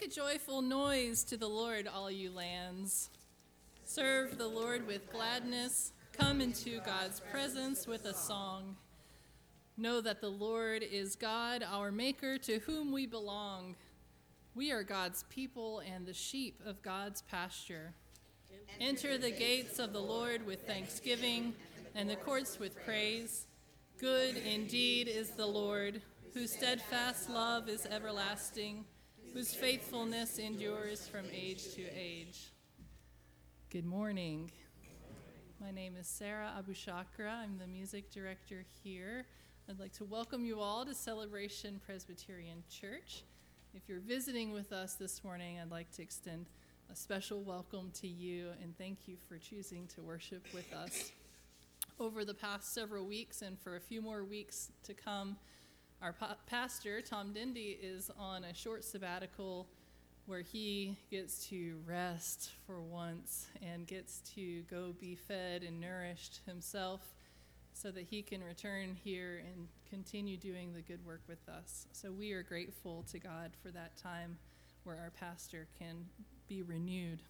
Make a joyful noise to the Lord, all you lands. Serve the Lord with gladness. Come into God's presence with a song. Know that the Lord is God, our Maker, to whom we belong. We are God's people and the sheep of God's pasture. Enter the gates of the Lord with thanksgiving and the courts with praise. Good indeed is the Lord, whose steadfast love is everlasting, whose faithfulness endures from age to age. Good morning. My name is Sarah Abushakra. I'm the music director here. I'd like to welcome you all to Celebration Presbyterian Church. If you're visiting with us this morning, I'd like to extend a special welcome to you and thank you for choosing to worship with us. Over the past several weeks and for a few more weeks to come, our pastor, Tom Dindy, is on a short sabbatical where he gets to rest for once and gets to go be fed and nourished himself so that he can return here and continue doing the good work with us. So we are grateful to God for that time where our pastor can be renewed.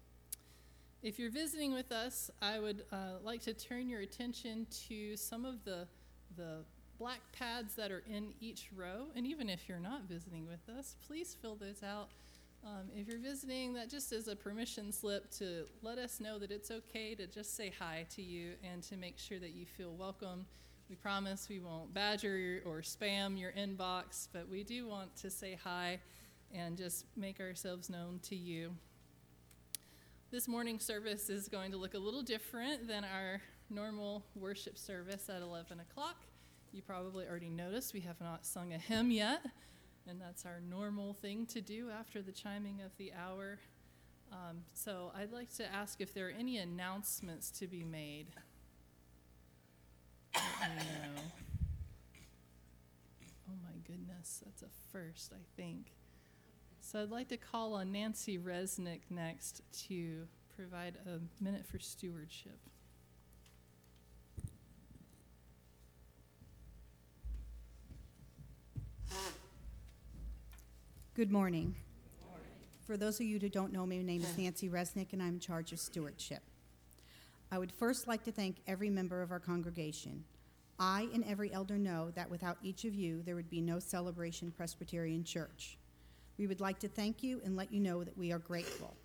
If you're visiting with us, I would like to turn your attention to some of the black pads that are in each row. And even if you're not visiting with us, please fill those out. If you're visiting, that just is a permission slip to let us know that it's okay to just say hi to you and to make sure that you feel welcome. We promise we won't badger or spam your inbox, but we do want to say hi and just make ourselves known to you. This morning's service is going to look a little different than our normal worship service at 11 o'clock. You probably already noticed we have not sung a hymn yet, and that's our normal thing to do after the chiming of the hour. So I'd like to ask if there are any announcements to be made. Let me know. Oh my goodness, that's a first, I think. So I'd like to call on Nancy Resnick next to provide a minute for stewardship. Good morning. For those of you who don't know me, my name is Nancy Resnick, and I'm in charge of stewardship. I would first like to thank every member of our congregation. I and every elder know that without each of you, there would be no Celebration Presbyterian Church. We would like to thank you and let you know that we are grateful.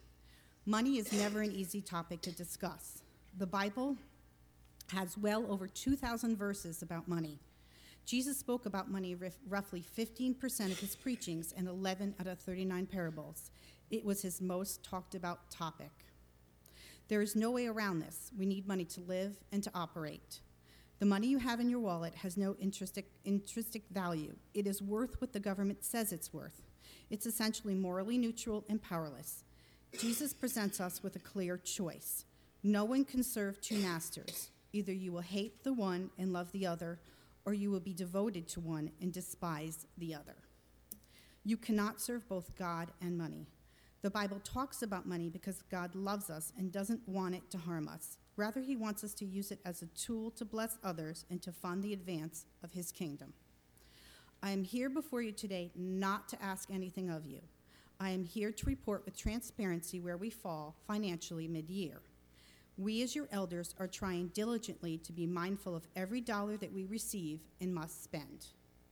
Money is never an easy topic to discuss. The Bible has well over 2,000 verses about money. Jesus spoke about money roughly 15% of his preachings and 11 out of 39 parables. It was his most talked about topic. There is no way around this. We need money to live and to operate. The money you have in your wallet has no intrinsic value. It is worth what the government says it's worth. It's essentially morally neutral and powerless. Jesus presents us with a clear choice. No one can serve two masters. Either you will hate the one and love the other, or you will be devoted to one and despise the other. You cannot serve both God and money. The Bible talks about money because God loves us and doesn't want it to harm us. Rather, he wants us to use it as a tool to bless others and to fund the advance of his kingdom. I am here before you today not to ask anything of you. I am here to report with transparency where we fall financially mid-year. We as your elders are trying diligently to be mindful of every dollar that we receive and must spend.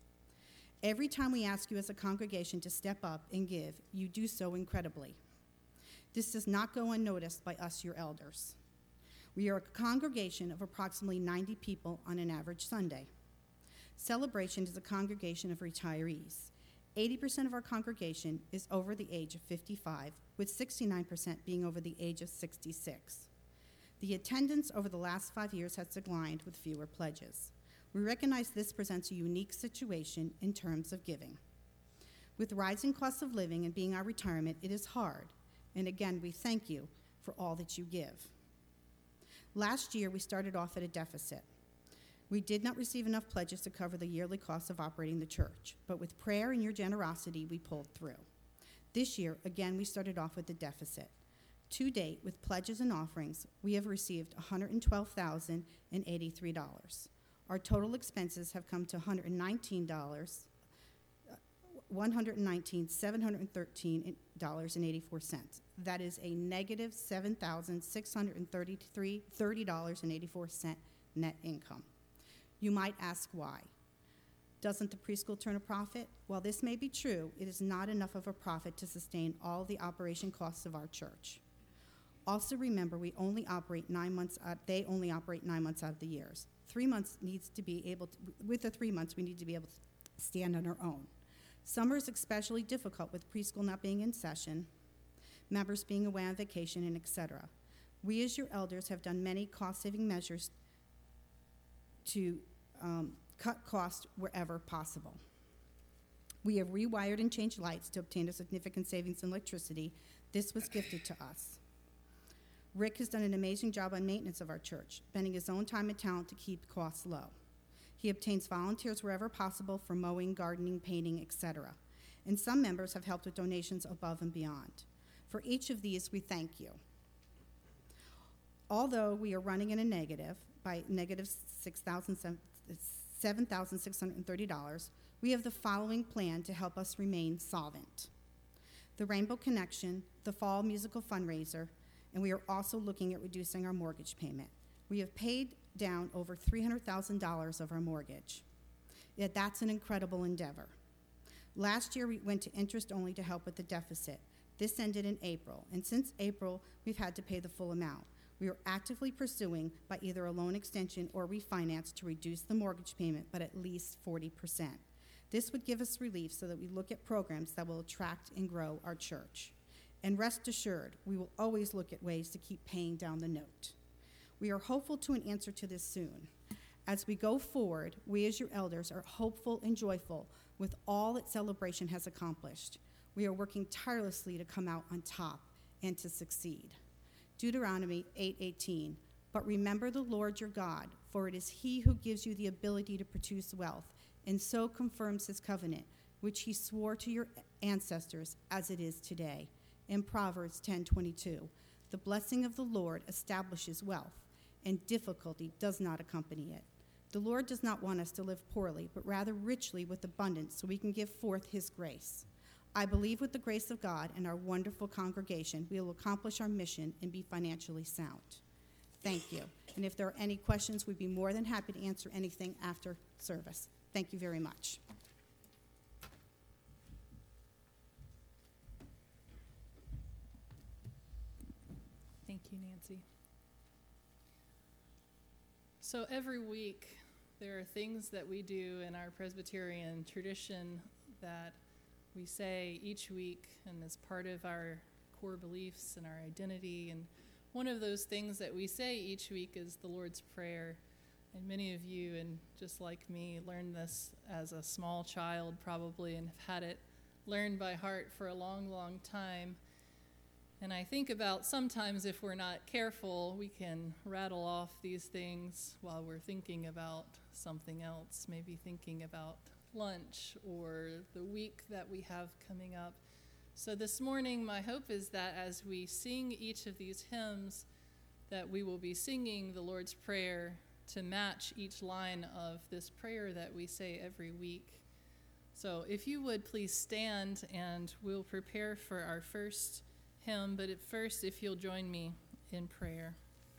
Every time we ask you as a congregation to step up and give, you do so incredibly. This does not go unnoticed by us, your elders. We are a congregation of approximately 90 people on an average Sunday. Celebration is a congregation of retirees. 80% of our congregation is over the age of 55, with 69% being over the age of 66. The attendance over the last 5 years has declined with fewer pledges. We recognize this presents a unique situation in terms of giving. With rising costs of living and being our retirement, it is hard. And again, we thank you for all that you give. Last year, we started off at a deficit. We did not receive enough pledges to cover the yearly costs of operating the church, but with prayer and your generosity, we pulled through. This year, again, we started off with a deficit. To date, with pledges and offerings, we have received $112,083. Our total expenses have come to $119, $119,713.84. That is a negative $7,630.84 net income. You might ask why. Doesn't the preschool turn a profit? While this may be true, it is not enough of a profit to sustain all the operation costs of our church. Also remember, they only operate 9 months out of the years. 3 months needs to be able to, with the 3 months, we need to be able to stand on our own. Summer is especially difficult with preschool not being in session, members being away on vacation, and etc. We as your elders have done many cost-saving measures to cut costs wherever possible. We have rewired and changed lights to obtain a significant savings in electricity. This was gifted to us. Rick has done an amazing job on maintenance of our church, spending his own time and talent to keep costs low. He obtains volunteers wherever possible for mowing, gardening, painting, etc. And some members have helped with donations above and beyond. For each of these, we thank you. Although we are running in a negative by negative $7,630, we have the following plan to help us remain solvent. The Rainbow Connection, the Fall Musical Fundraiser, and we are also looking at reducing our mortgage payment. We have paid down over $300,000 of our mortgage. Yet that's an incredible endeavor. Last year, we went to interest only to help with the deficit. This ended in April, and since April, we've had to pay the full amount. We are actively pursuing by either a loan extension or refinance to reduce the mortgage payment, but at least 40%. This would give us relief so that we look at programs that will attract and grow our church. And rest assured, we will always look at ways to keep paying down the note. We are hopeful to an answer to this soon. As we go forward, we as your elders are hopeful and joyful with all that Celebration has accomplished. We are working tirelessly to come out on top and to succeed. Deuteronomy 8:18, but remember the Lord your God, for it is he who gives you the ability to produce wealth, and so confirms his covenant, which he swore to your ancestors as it is today. In Proverbs 10:22, the blessing of the Lord establishes wealth, and difficulty does not accompany it. The Lord does not want us to live poorly, but rather richly with abundance so we can give forth his grace. I believe with the grace of God and our wonderful congregation, we will accomplish our mission and be financially sound. Thank you. And if there are any questions, we'd be more than happy to answer anything after service. Thank you very much. Thank you, Nancy. So every week, there are things that we do in our Presbyterian tradition that we say each week, and as part of our core beliefs and our identity. And one of those things that we say each week is the Lord's Prayer. And many of you, and just like me, learned this as a small child probably and have had it learned by heart for a long, long time. And I think about sometimes if we're not careful, we can rattle off these things while we're thinking about something else, maybe thinking about lunch or the week that we have coming up. So this morning, my hope is that as we sing each of these hymns, that we will be singing the Lord's Prayer to match each line of this prayer that we say every week. So if you would please stand, and we'll prepare for our first hymn, but at first, if you'll join me in prayer.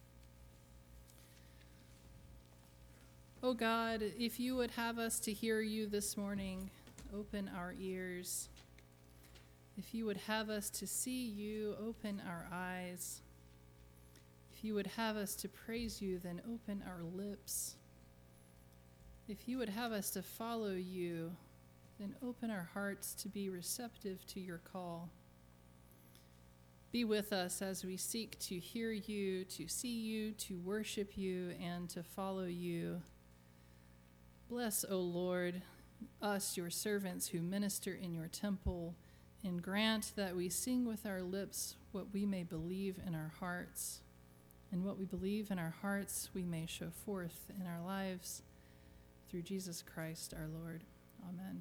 Oh God, if you would have us to hear you this morning, open our ears. If you would have us to see you, open our eyes. If you would have us to praise you, then open our lips. If you would have us to follow you, then open our hearts to be receptive to your call. Be with us as we seek to hear you, to see you, to worship you, and to follow you. Bless, O Lord, us, your servants who minister in your temple, and grant that we sing with our lips what we may believe in our hearts, and what we believe in our hearts we may show forth in our lives through Jesus Christ our Lord. Amen.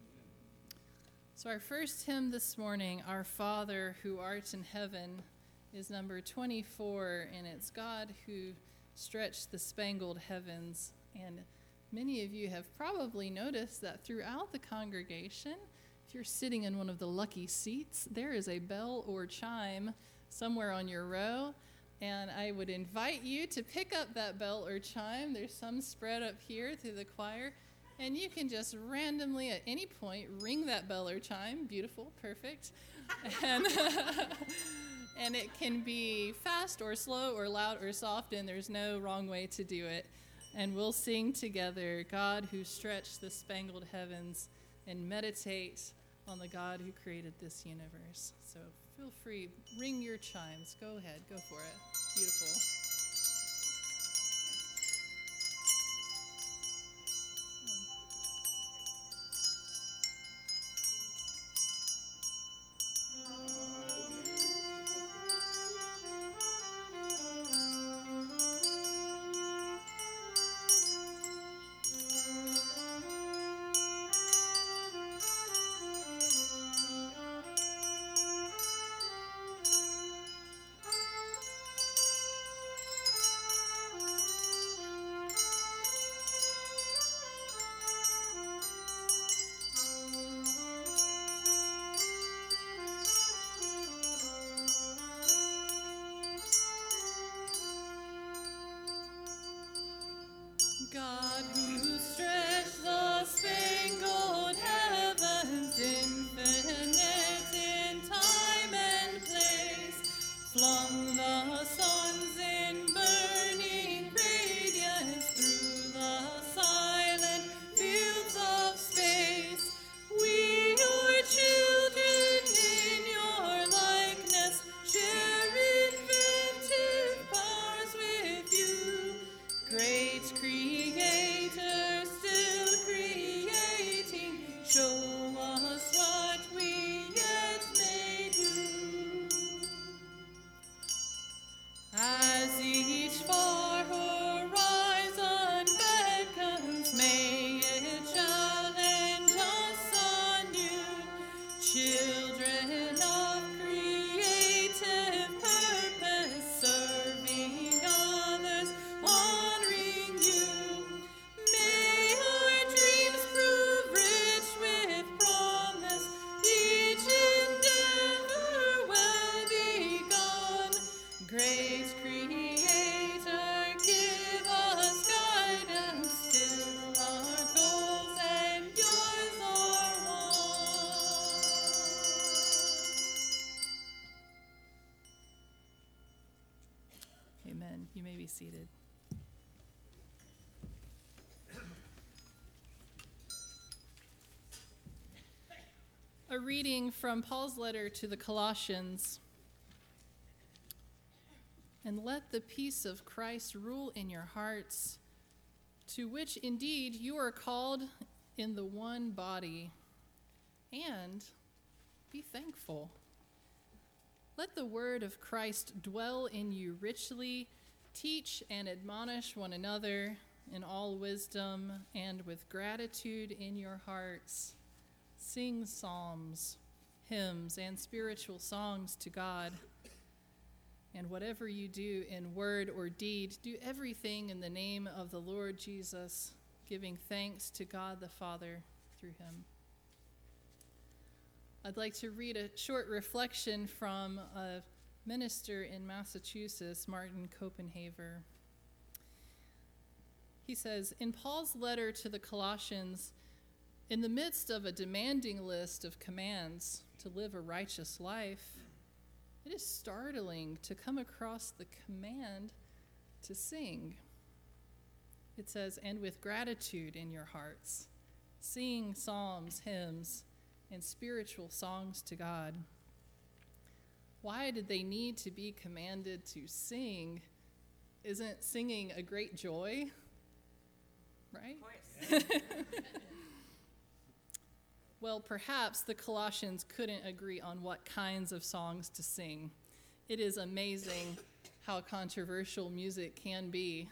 So our first hymn this morning, Our Father who art in heaven, is number 24, and it's God who stretched the spangled heavens. And many of you have probably noticed that throughout the congregation, If you're sitting in one of the lucky seats, there is a bell or chime somewhere on your row, and I would invite you to pick up that bell or chime. There's some spread up here through the choir, and you can just randomly at any point ring that bell or chime. Beautiful, perfect. And, and it can be fast or slow or loud or soft, and there's no wrong way to do it. And we'll sing together, God who stretched the spangled heavens, and meditate on the God who created this universe. So feel free, ring your chimes. Go ahead, go for it. Beautiful. God who stretched the spangled heavens, infinite in time and place, flung the suns in burning radiance through the silent fields of space. We, your children, in your likeness, share inventive powers with you. Great Creator, still creating, show us what we yet may do. As each far horizon beckons, may it challenge us anew. Children of creative purpose, serving others, honoring you. May our dreams prove rich with promise, each endeavor well begun. Great Creator, give us guidance, still our goals and yours are one. Amen. You may be seated. A reading from Paul's letter to the Colossians. And let the peace of Christ rule in your hearts, to which indeed you are called in the one body, and be thankful. Let the word of Christ dwell in you richly. Teach and admonish one another in all wisdom, and with gratitude in your hearts. Sing psalms, hymns, and spiritual songs to God. And whatever you do in word or deed, do everything in the name of the Lord Jesus, giving thanks to God the Father through him. I'd like to read a short reflection from a minister in Massachusetts, Martin Copenhaver. He says, in Paul's letter to the Colossians, in the midst of a demanding list of commands to live a righteous life, it is startling to come across the command to sing. It says, and with gratitude in your hearts, sing psalms, hymns, and spiritual songs to God. Why did they need to be commanded to sing? Isn't singing a great joy? Right? Of course. Well, perhaps the Colossians couldn't agree on what kinds of songs to sing. It is amazing how controversial music can be.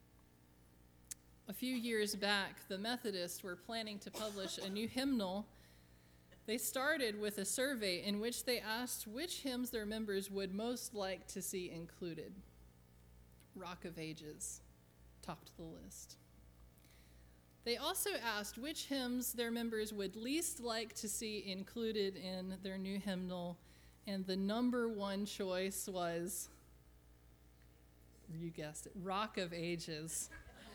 A few years back, the Methodists were planning to publish a new hymnal. They started with a survey in which they asked which hymns their members would most like to see included. Rock of Ages topped the list. They also asked which hymns their members would least like to see included in their new hymnal, and the number one choice was, you guessed it, Rock of Ages.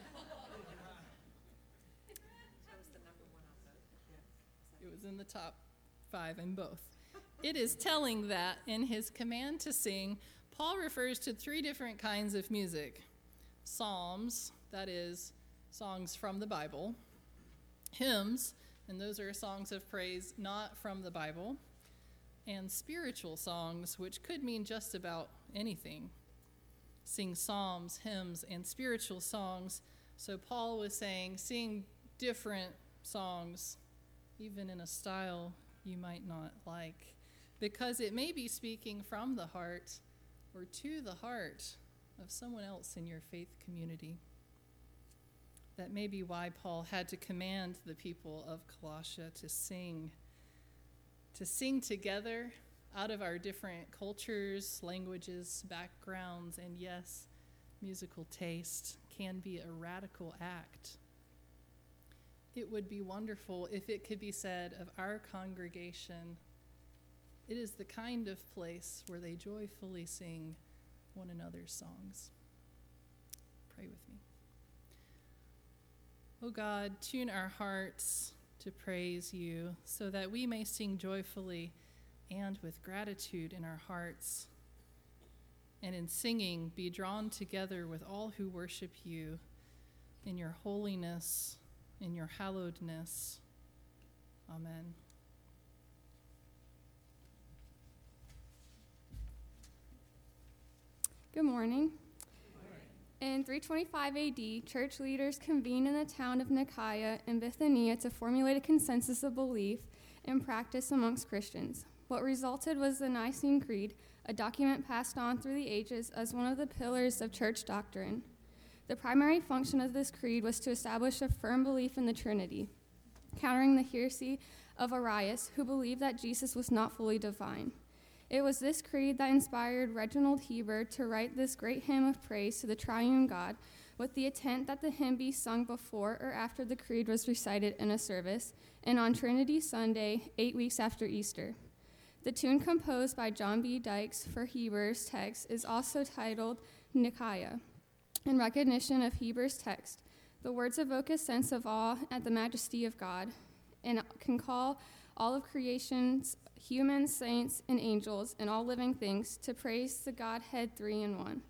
It was in the top 5 in both. It is telling that in his command to sing, Paul refers to 3 different kinds of music. Psalms, that is, songs from the Bible. Hymns, and those are songs of praise not from the Bible. And spiritual songs, which could mean just about anything. Sing psalms, hymns, and spiritual songs. So Paul was saying, sing different songs, even in a style you might not like, because it may be speaking from the heart or to the heart of someone else in your faith community. That may be why Paul had to command the people of Colossia to sing together out of our different cultures, languages, backgrounds, and yes, musical taste can be a radical act. It would be wonderful if it could be said of our congregation, it is the kind of place where they joyfully sing one another's songs. Pray with me. Oh God, tune our hearts to praise you so that we may sing joyfully and with gratitude in our hearts, and in singing be drawn together with all who worship you in your holiness, in your hallowedness. Amen. Good morning. In 325 AD, church leaders convened in the town of Nicaea in Bithynia to formulate a consensus of belief and practice amongst Christians. What resulted was the Nicene Creed, a document passed on through the ages as one of the pillars of church doctrine. The primary function of this creed was to establish a firm belief in the Trinity, countering the heresy of Arius, who believed that Jesus was not fully divine. It was this creed that inspired Reginald Heber to write this great hymn of praise to the triune God, with the intent that the hymn be sung before or after the creed was recited in a service, and on Trinity Sunday, 8 weeks after Easter. The tune composed by John B. Dykes for Heber's text is also titled Nicaea. In recognition of Heber's text, the words evoke a sense of awe at the majesty of God and can call all of creation's humans, saints, and angels, and all living things to praise the Godhead 3 in 1.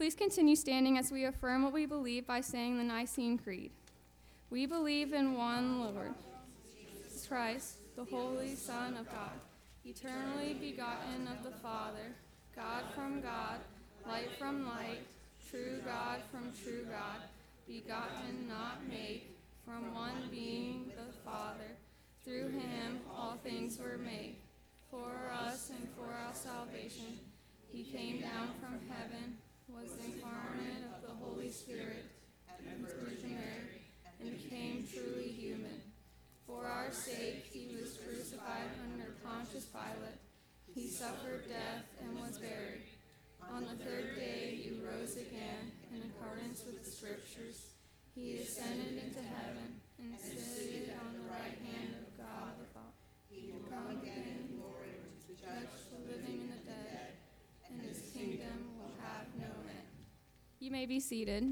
Please continue standing as we affirm what we believe by saying the Nicene Creed. We believe in one Lord, Jesus Christ, the Holy Son of God, eternally begotten of the Father, God from God, light from light, true God from true God, begotten, not made, from one being, the Father. Through him all things were made. For us and for our salvation, he came down from heaven, was incarnate of the Holy Spirit, and Virgin Mary, and became truly human. For our sake he was crucified under Pontius Pilate. He suffered death and was buried. On the third day he rose again in accordance with the Scriptures. He ascended into heaven and sitteth on the right hand of God the Father. He will come again in glory to judge the living and the dead, and his kingdom will have no end. You may be seated.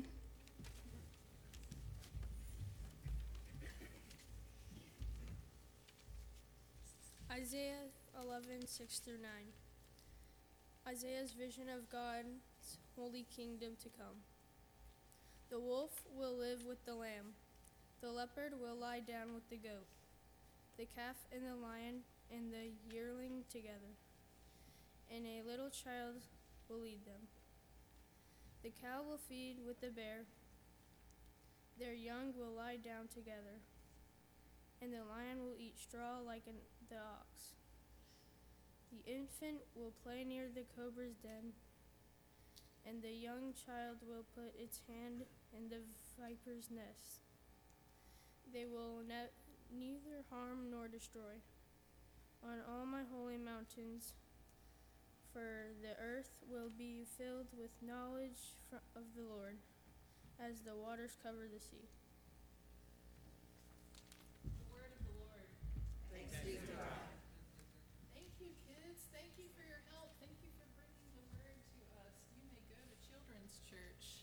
Isaiah 11:6-9. Isaiah's vision of God's holy kingdom to come. The wolf will live with the lamb. The leopard will lie down with the goat. The calf and the lion and the yearling together. And a little child will lead them. The cow will feed with the bear. Their young will lie down together. And the lion will eat straw like the ox. The infant will play near the cobra's den, and the young child will put its hand in the viper's nest. They will neither harm nor destroy on all my holy mountains, for the earth will be filled with knowledge of the Lord, as the waters cover the sea. The word of the Lord. Thanks be to God. Thank you, kids. Thank you for your help. Thank you for bringing the word to us. You may go to Children's Church.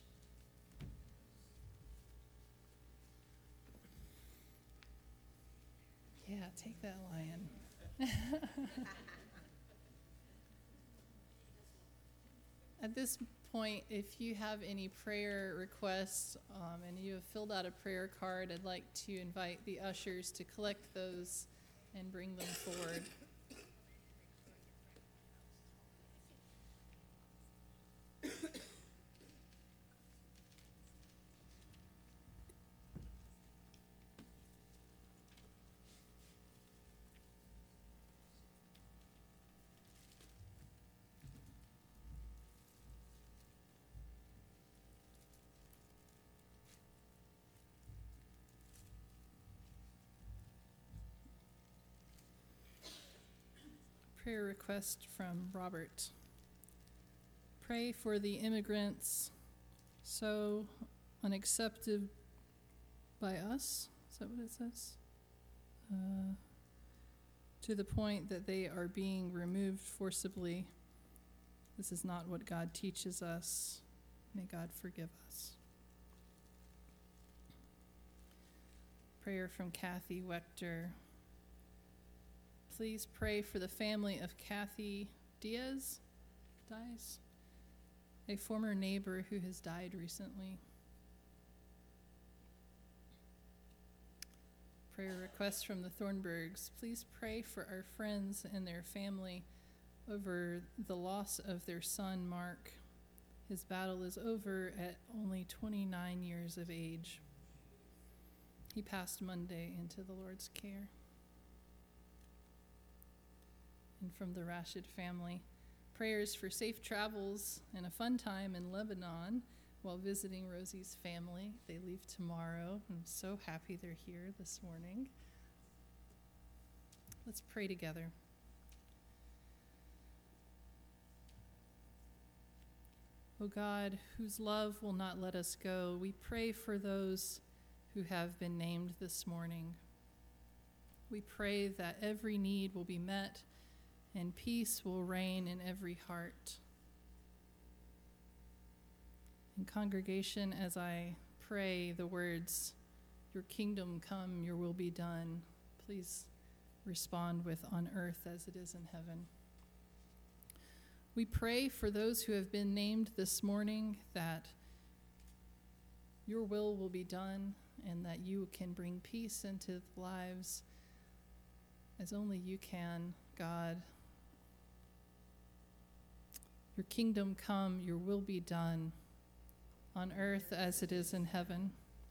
Yeah, take that, lion. At this point, if you have any prayer requests and you have filled out a prayer card, I'd like to invite the ushers to collect those and bring them forward. Prayer request from Robert. Pray for the immigrants so unaccepted by us. Is that what it says? To the point that they are being removed forcibly. This is not what God teaches us. May God forgive us. Prayer from Kathy Wechter. Please pray for the family of Kathy Diaz, a former neighbor who has died recently. Prayer request from the Thornburgs. Please pray for our friends and their family over the loss of their son, Mark. His battle is over at only 29 years of age. He passed Monday into the Lord's care. And from the Rashid family, prayers for safe travels and a fun time in Lebanon while visiting Rosie's family. They leave tomorrow. I'm so happy they're here this morning. Let's pray together. O God, whose love will not let us go, we pray for those who have been named this morning. We pray that every need will be met and peace will reign in every heart. In congregation, as I pray the words, "Your kingdom come, your will be done," please respond with "on earth as it is in heaven." We pray for those who have been named this morning that your will be done and that you can bring peace into the lives as only you can, God. Your kingdom come, your will be done on earth as it is in heaven.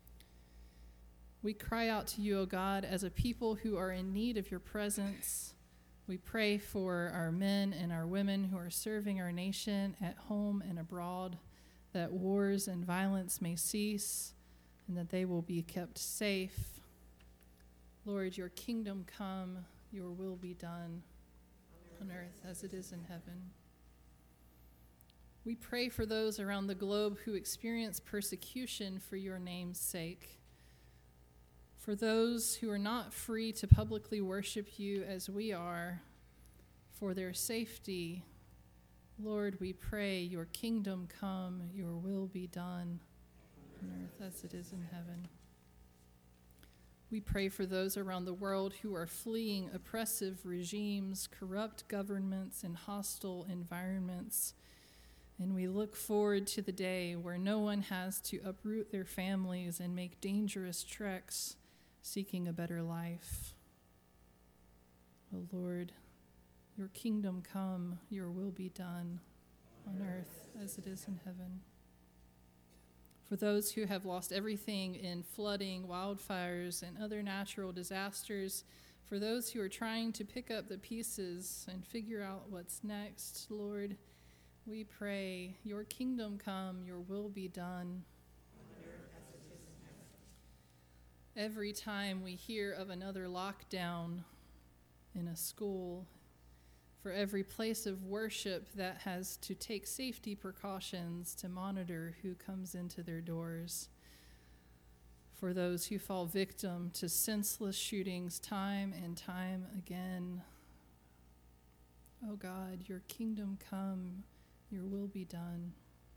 We cry out to you, O God, as a people who are in need of your presence. We pray for our men and our women who are serving our nation at home and abroad, that wars and violence may cease and that they will be kept safe. Lord, your kingdom come, your will be done on earth as it is in heaven. We pray for those around the globe who experience persecution for your name's sake. For those who are not free to publicly worship you as we are, for their safety, Lord, we pray your kingdom come, your will be done on earth as it is in heaven. We pray for those around the world who are fleeing oppressive regimes, corrupt governments, and hostile environments. And we look forward to the day where no one has to uproot their families and make dangerous treks seeking a better life. O Lord, your kingdom come, your will be done on earth as it is in heaven. For those who have lost everything in flooding, wildfires, and other natural disasters, for those who are trying to pick up the pieces and figure out what's next, Lord, we pray, your kingdom come, your will be done. Every time we hear of another lockdown in a school, for every place of worship that has to take safety precautions to monitor who comes into their doors, for those who fall victim to senseless shootings time and time again. Oh God, your kingdom come, your will be done.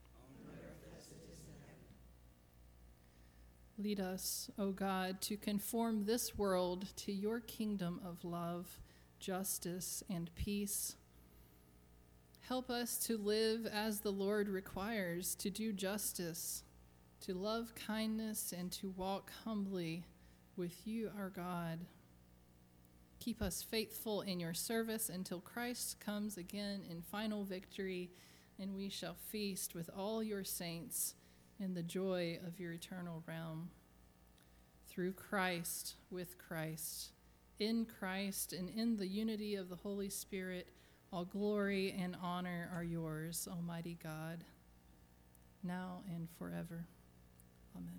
Lead us, O God, to conform this world to your kingdom of love, justice, and peace. Help us to live as the Lord requires, to do justice, to love kindness, and to walk humbly with you, our God. Keep us faithful in your service until Christ comes again in final victory, and we shall feast with all your saints in the joy of your eternal realm. Through Christ, with Christ, in Christ, and in the unity of the Holy Spirit, all glory and honor are yours, Almighty God, now and forever. Amen.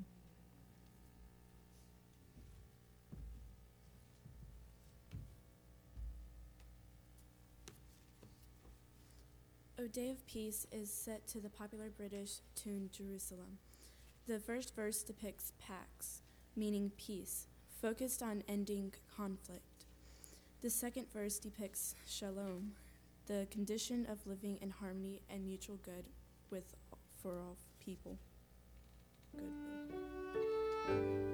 O Day of Peace is set to the popular British tune Jerusalem. The first verse depicts pax, meaning peace, focused on ending conflict. The second verse depicts shalom, the condition of living in harmony and mutual good for all people. Good.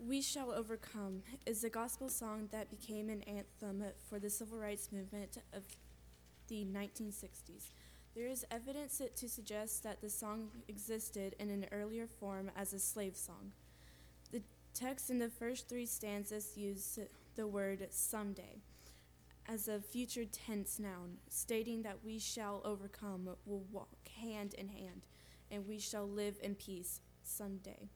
We Shall Overcome is a gospel song that became an anthem for the civil rights movement of the 1960s. There is evidence to suggest that the song existed in an earlier form as a slave song. The text in the first 3 stanzas use the word someday as a future tense noun, stating that we shall overcome, will walk hand in hand, and we shall live in peace someday.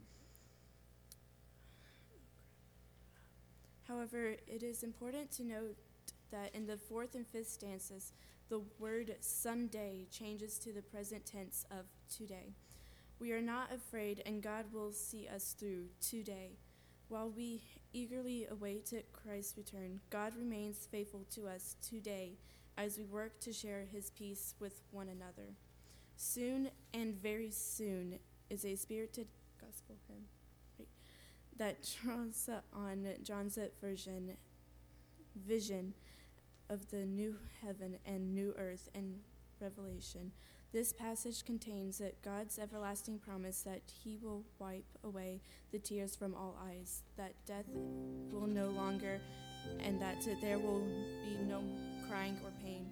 However, it is important to note that in the 4th and 5th stanzas, the word someday changes to the present tense of today. We are not afraid, and God will see us through today. While we eagerly await Christ's return, God remains faithful to us today as we work to share his peace with one another. Soon and very soon is a spirited gospel hymn that draws on John's vision of the new heaven and new earth in Revelation. This passage contains God's everlasting promise that he will wipe away the tears from all eyes, that death will no longer, and that there will be no crying or pain.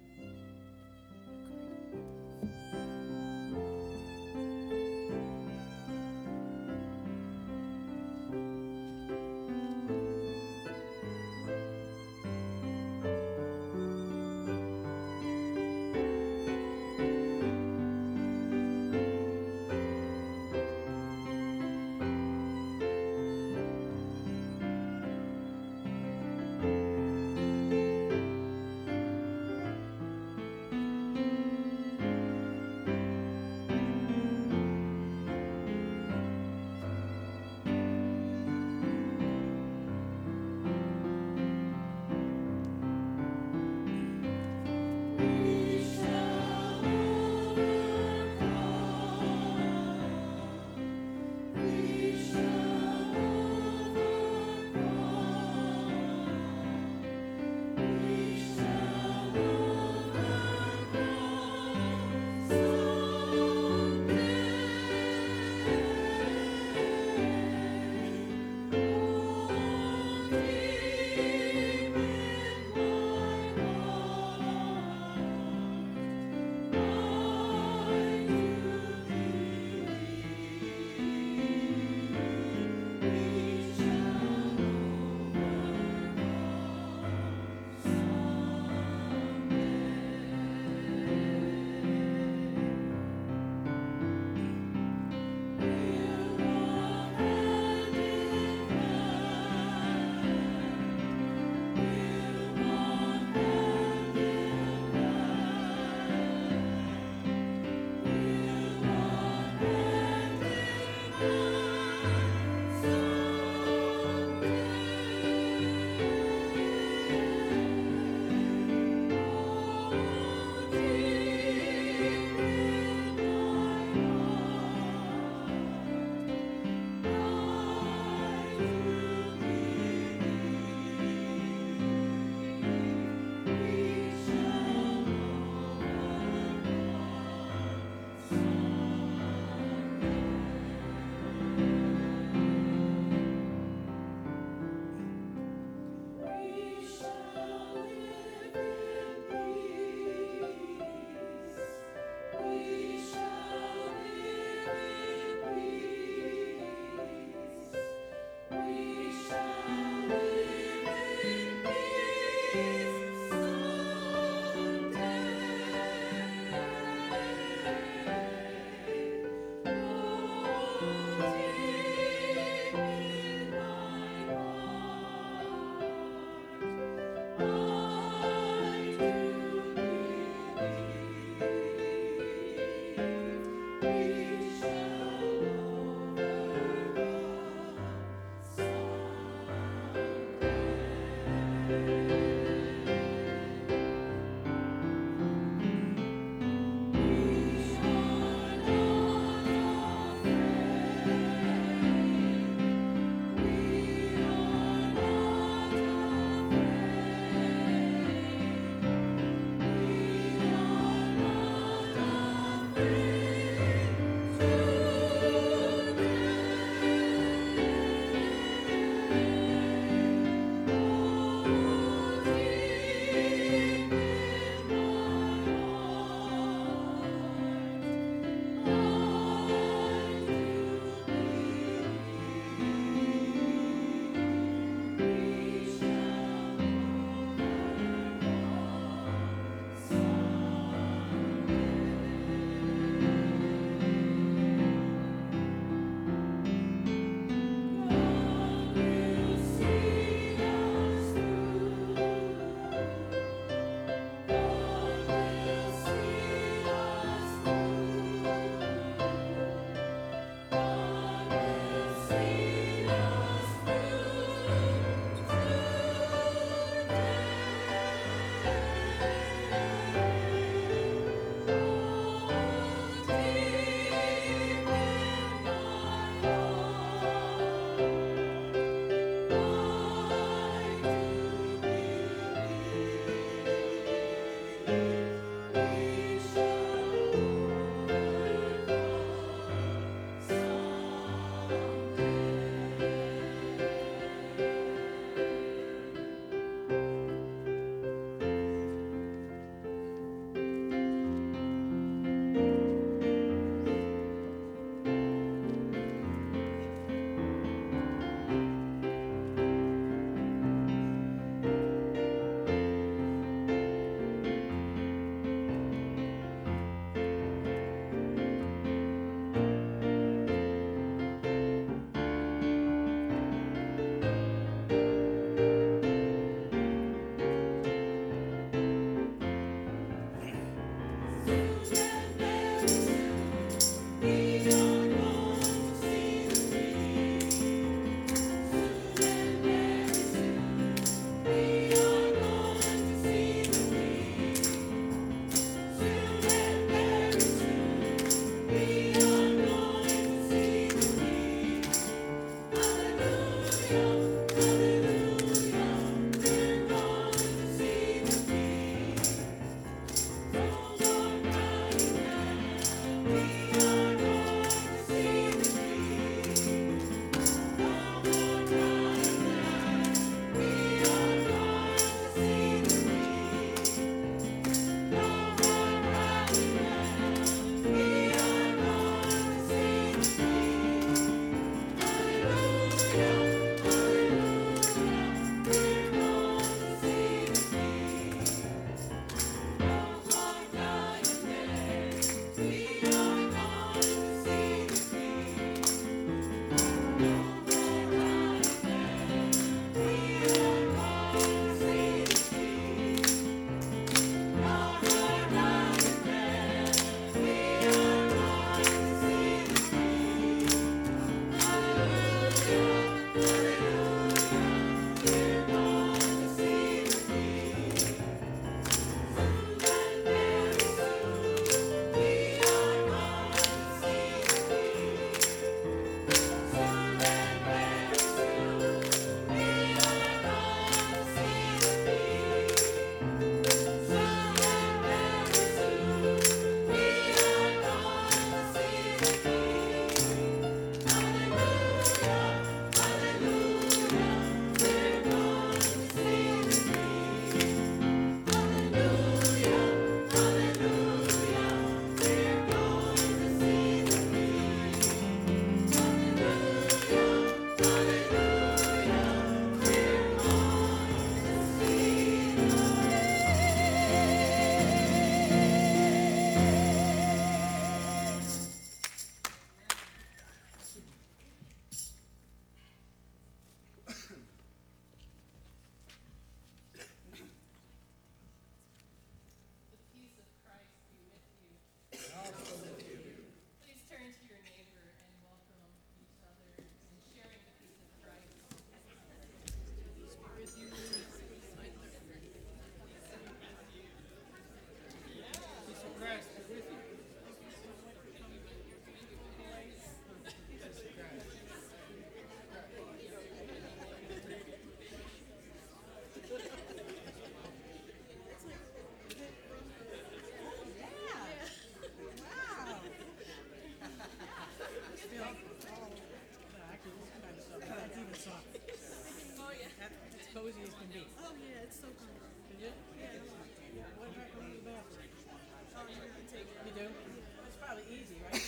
cozy as can be. Oh yeah, it's so comfortable. Is it? Yeah. What about going to the bathroom? Oh, you're gonna take it. You do? It's probably easy, right?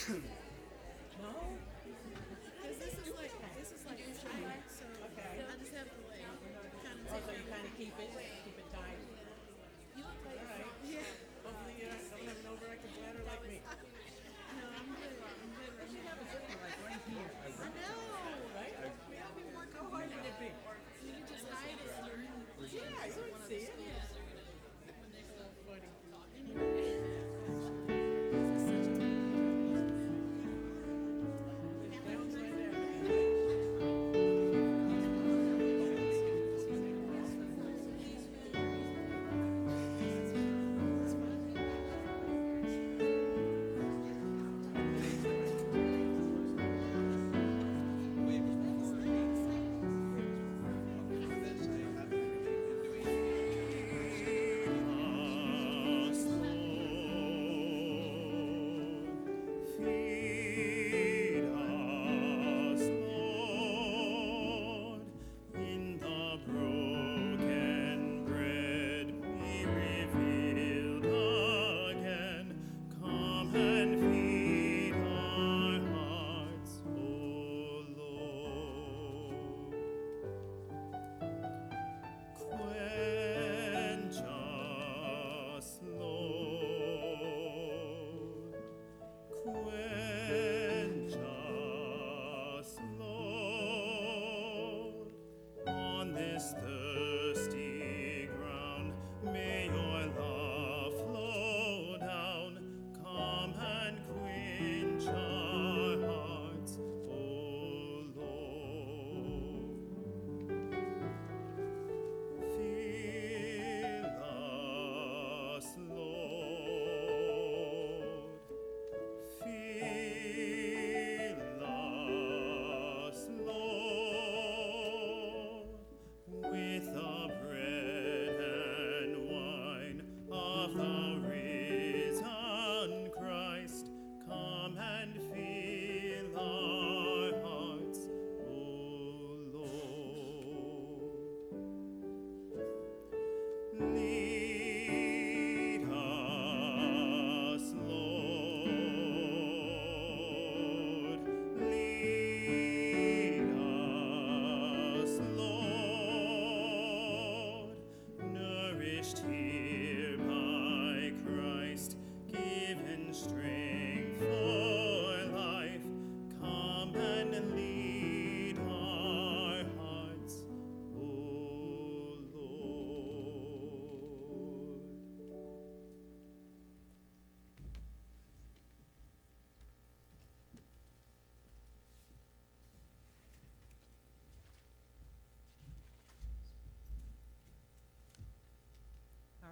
No? Because this is like dry, so Okay. I just have to like kind of Also, take you kind of keep it tight. You look like All right. yeah. Hopefully you don't have an overactive bladder like me. No, I'm good. I'm good right now. Like right here. I know. Right? How hard would it be? You can just hide it underneath. Yeah, you would see it. Yeah. So funny. This is such a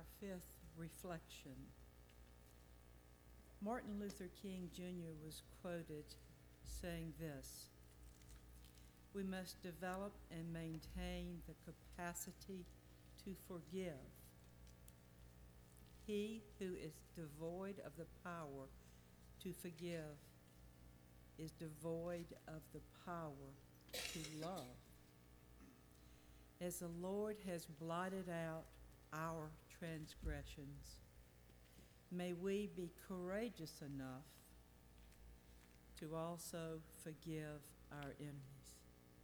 our fifth reflection. Martin Luther King Jr. was quoted saying this: "We must develop and maintain the capacity to forgive. He who is devoid of the power to forgive is devoid of the power to love." As the Lord has blotted out our transgressions, may we be courageous enough to also forgive our enemies.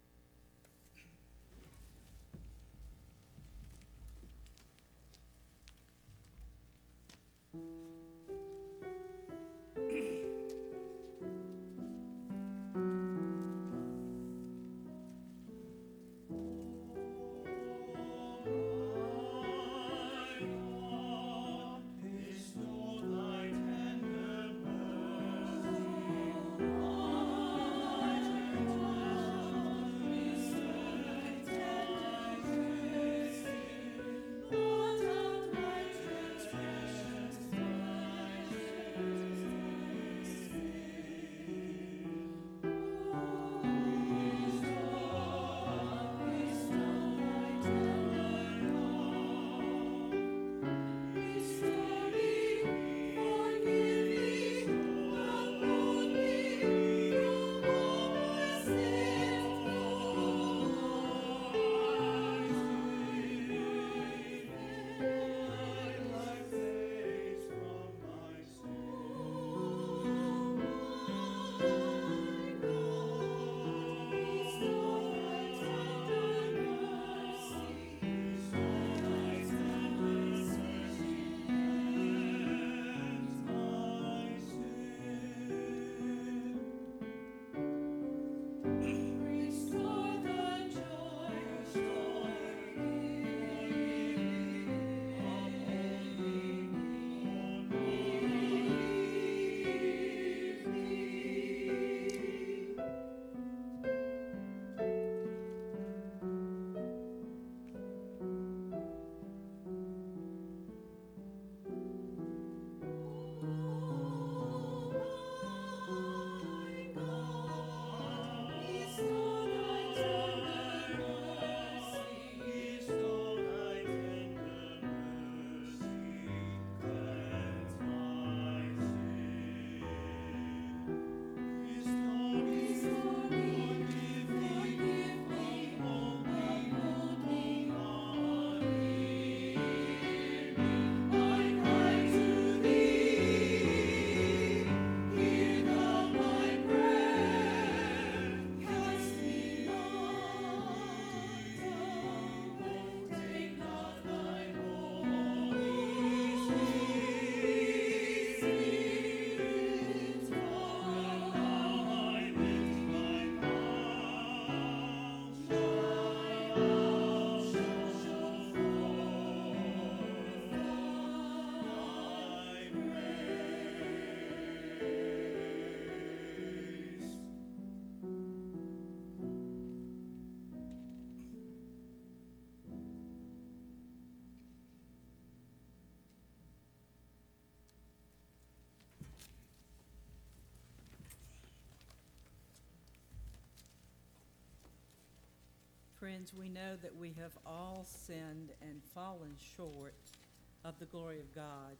Friends, we know that we have all sinned and fallen short of the glory of God.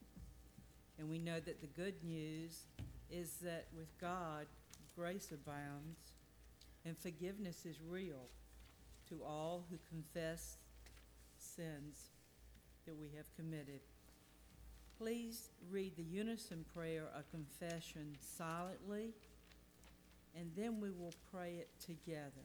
And we know that the good news is that with God, grace abounds and forgiveness is real to all who confess sins that we have committed. Please read the unison prayer of confession silently, and then we will pray it together.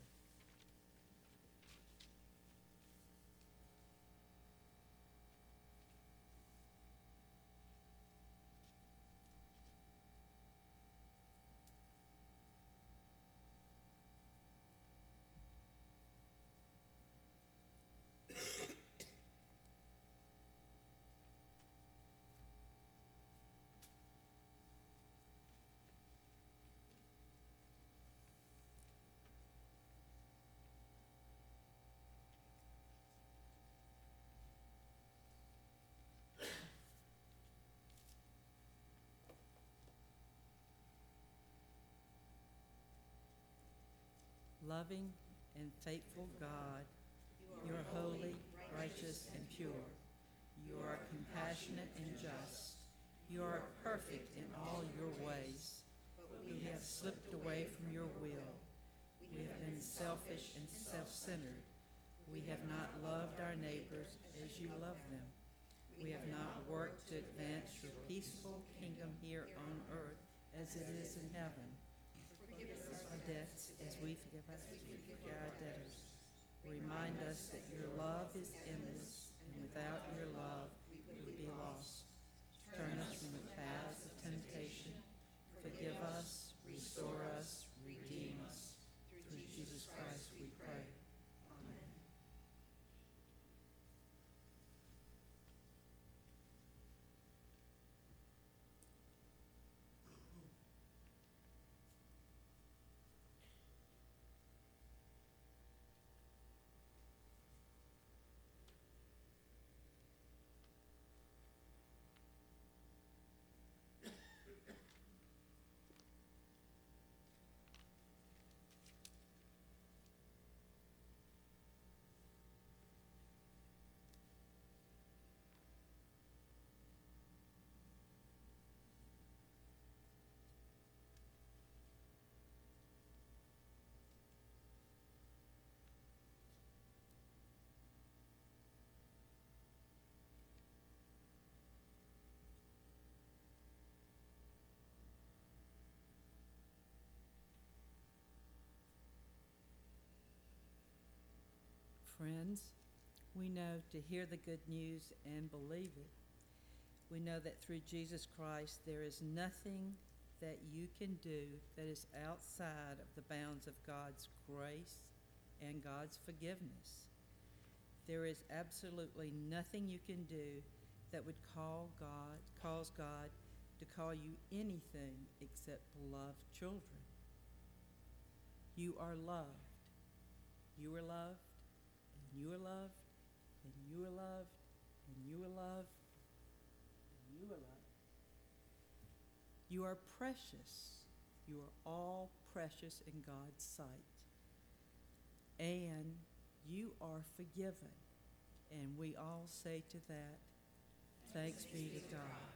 Loving and faithful God, you are holy, righteous, and pure. You are compassionate and just. You are perfect in all your ways. We have slipped away from your will. We have been selfish and self-centered. We have not loved our neighbors as you love them. We have not worked to advance your peaceful kingdom here on earth as it is in heaven. Forgive us our debts as we forgive our debtors. Remind us that your love is endless, and without your love, we would be lost. Turn us from the paths of temptation. Forgive us, restore us, redeem us. Through Jesus Christ we pray. Amen. Friends, we know to hear the good news and believe it. We know that through Jesus Christ there is nothing that you can do that is outside of the bounds of God's grace and God's forgiveness. There is absolutely nothing you can do that would cause God to call you anything except beloved children. You are loved. You are loved. You are loved, and you are loved, and you are loved, and you are loved. You are precious. You are all precious in God's sight. And you are forgiven. And we all say to that, thanks be to God.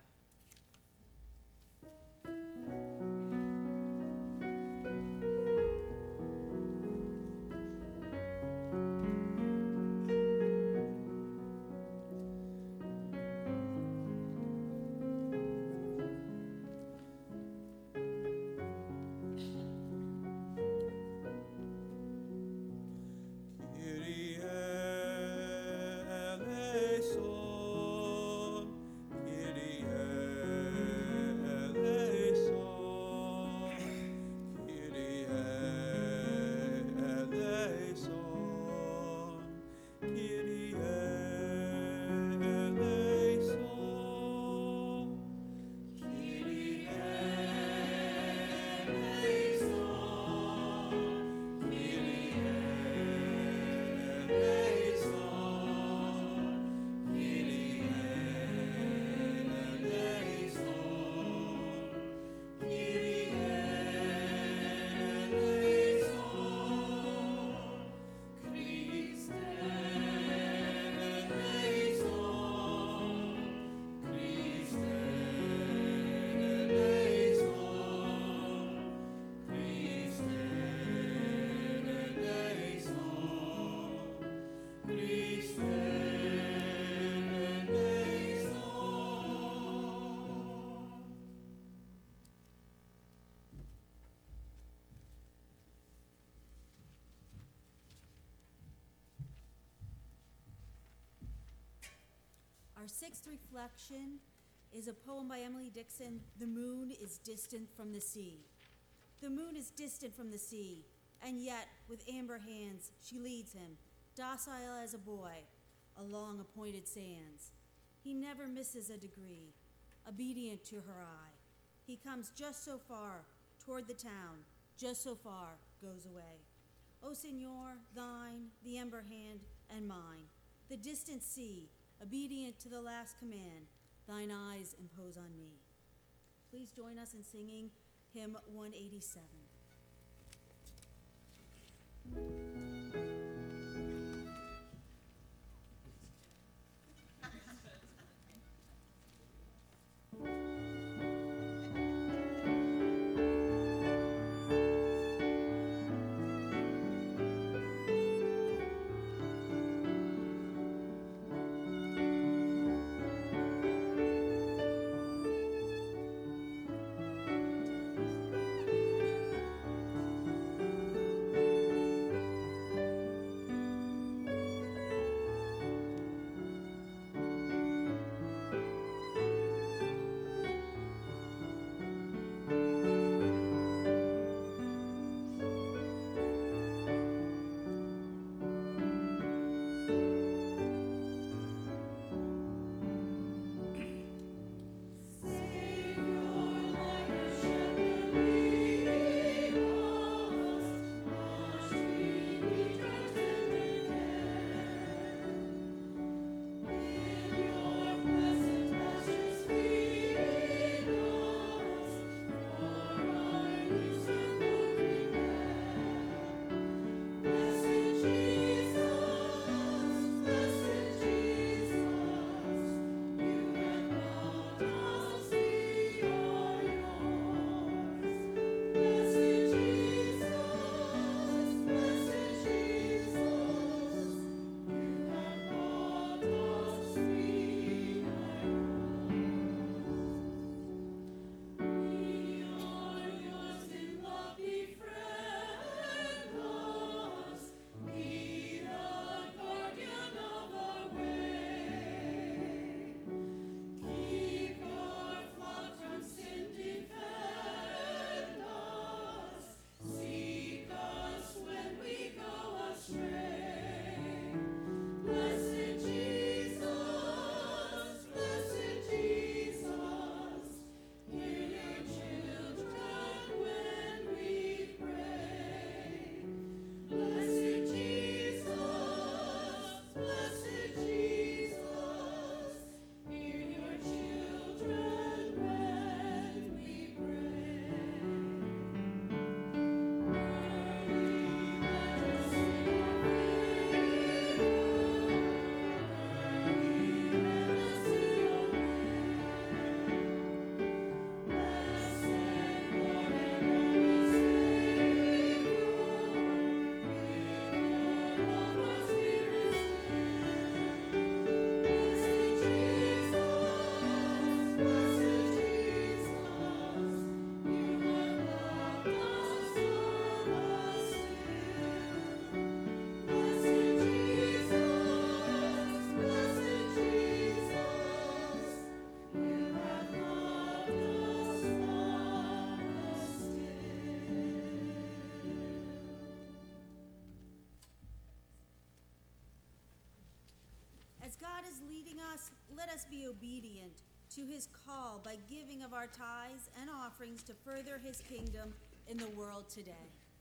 Our sixth reflection is a poem by Emily Dixon, "The Moon is Distant from the Sea." The moon is distant from the sea, and yet with amber hands she leads him, docile as a boy, along appointed sands. He never misses a degree, obedient to her eye. He comes just so far toward the town, just so far goes away. O Señor, thine, the ember hand, and mine, the distant sea, obedient to the last command, thine eyes impose on me. Please join us in singing hymn 187. God is leading us, let us be obedient to his call by giving of our tithes and offerings to further his kingdom in the world today.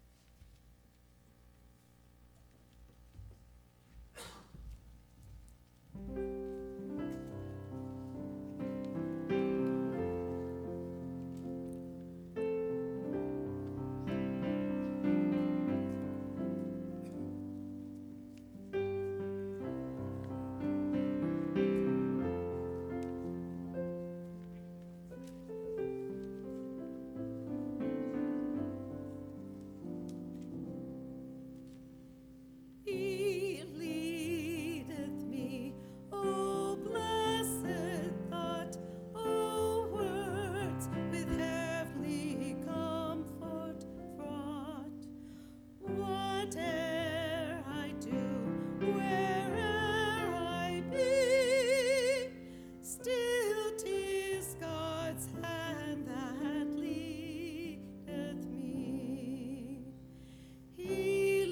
He leadeth me, O blessed thought, O words with heavenly comfort fraught. Whate'er I do, where'er I be, still 'tis God's hand that leadeth me. He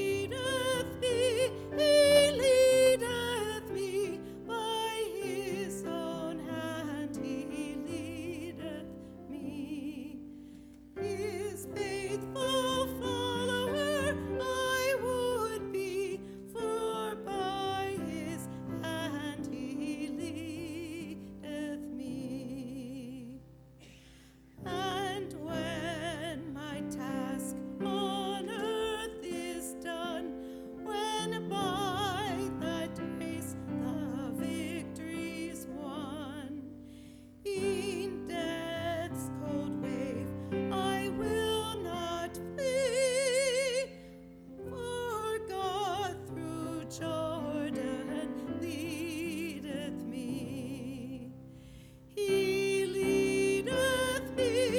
leadeth me, by his own hand he leadeth me. His faithful follower I would be, for by his hand he leadeth me. And when my task on earth is done, when by that grace the victory's won, in death's cold wave I will not flee, for God through Jordan leadeth me. He leadeth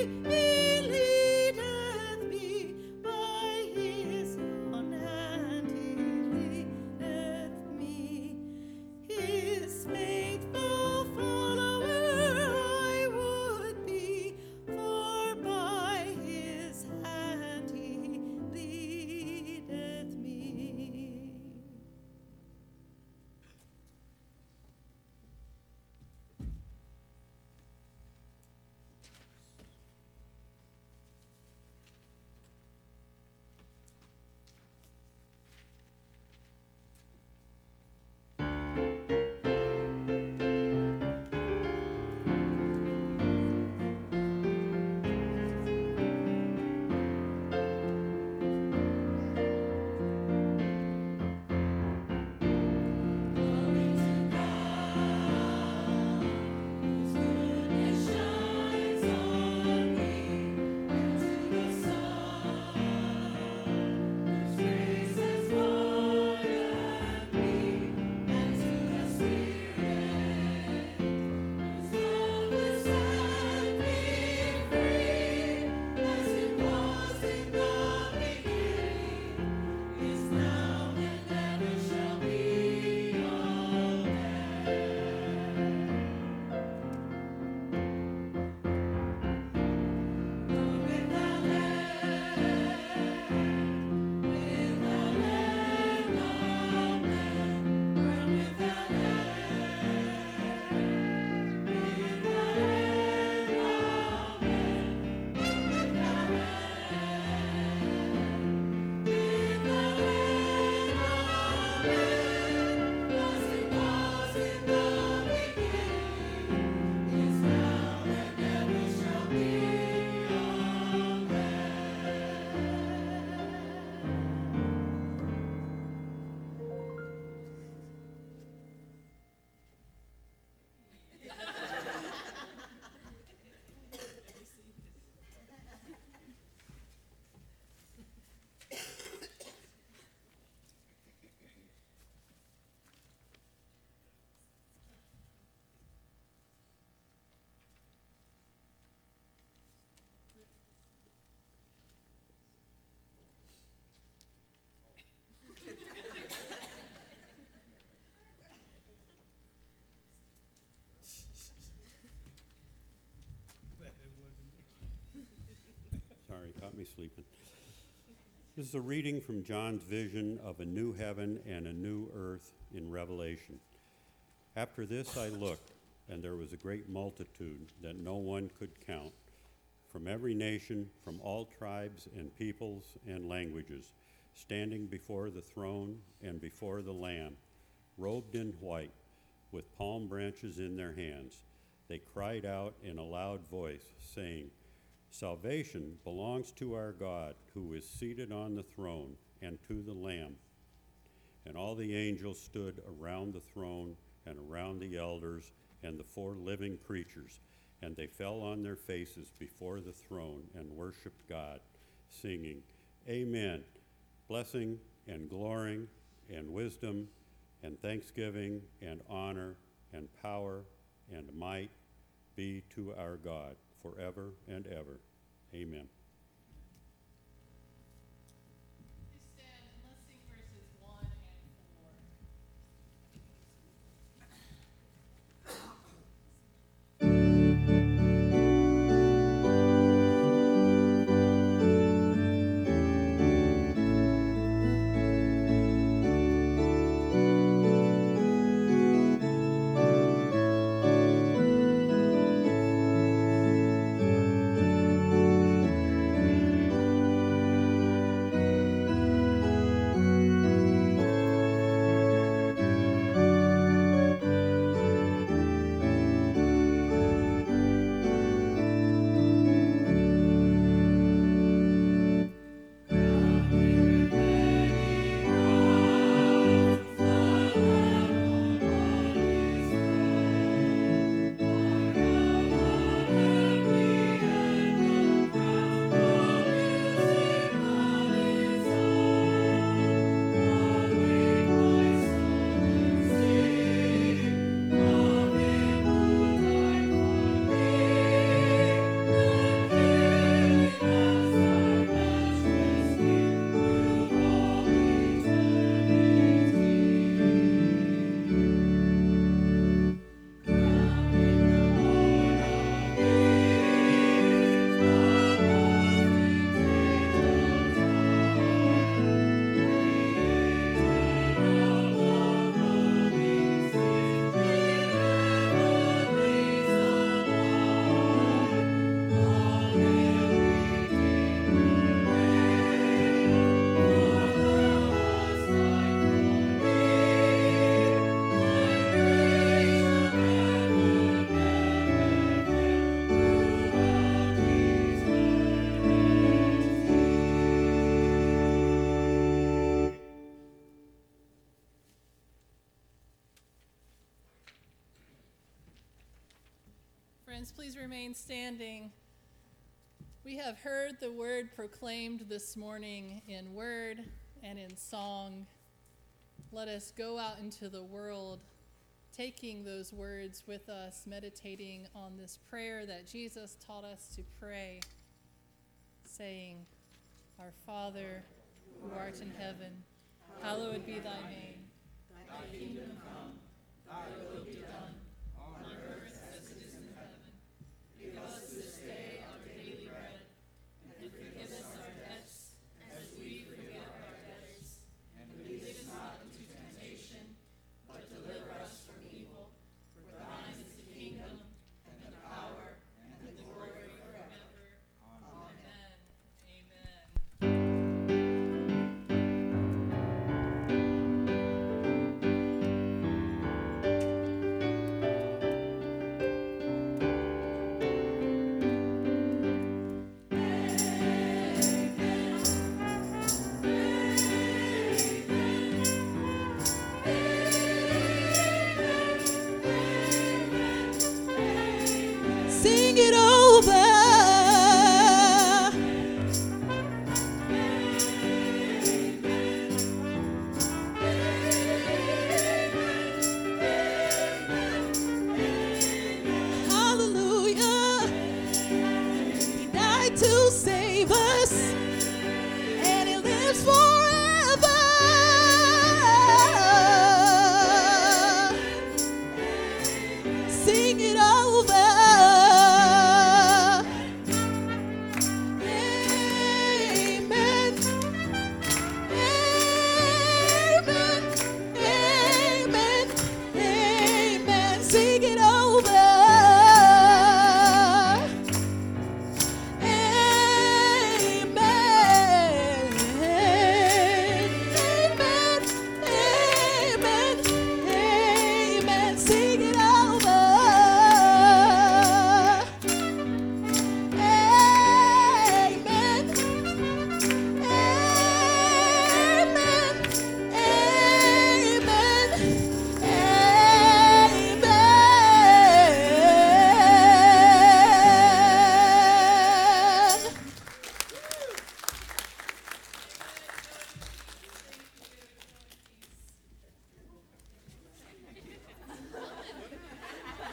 me, by his own hand he leadeth me. His faithful follower I would be, for by his hand he leadeth me. Sorry, caught me sleeping. This is a reading from John's vision of a new heaven and a new earth in Revelation. After this I looked, and there was a great multitude that no one could count, from every nation, from all tribes and peoples and languages, standing before the throne and before the Lamb, robed in white, with palm branches in their hands. They cried out in a loud voice, saying, "Salvation belongs to our God, who is seated on the throne, and to the Lamb." And all the angels stood around the throne and around the elders and the 4 living creatures, and they fell on their faces before the throne and worshiped God, singing, "Amen. Blessing and glory and wisdom and thanksgiving and honor and power and might be to our God forever and ever. Amen." Please stand and let's sing verses 1 and 4. Friends, please remain standing. We have heard the word proclaimed this morning in word and in song. Let us go out into the world, taking those words with us, meditating on this prayer that Jesus taught us to pray, saying, "Our Father, who art in heaven, hallowed be thy name.